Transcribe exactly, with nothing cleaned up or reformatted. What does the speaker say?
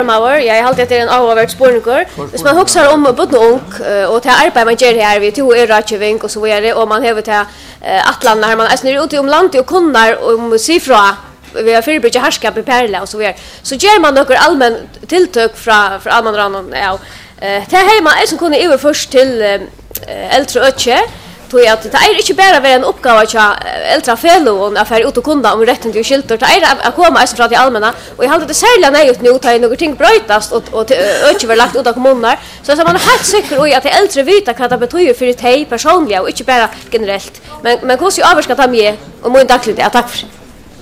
Jag har alltid en avvärt spårningar. Hvis man huxar om både ung och till arbete man gör här vi två är rådgivning och så vidare och man har till Atlant när man är snur ut om land och kunnar om sifra vi har förbrukt härskap i Perla och så vidare. Så gör man några allmän tilltök från från allmänraden ja. Det här man är som kunde över först till äldre öche tror jag att det är inte bara en uppgave att äldre fellow affär ut och kunna om rätten till skilter det är att komma från till allmänna och jag hade det särskilt nej ut nu ta några ting brötast och och öche var lagt ut av kommuner så så man är helt säker och att äldre vita vad det betyder för det personliga och inte bara generellt men men hur ska jag överskatta mig och må inte tack för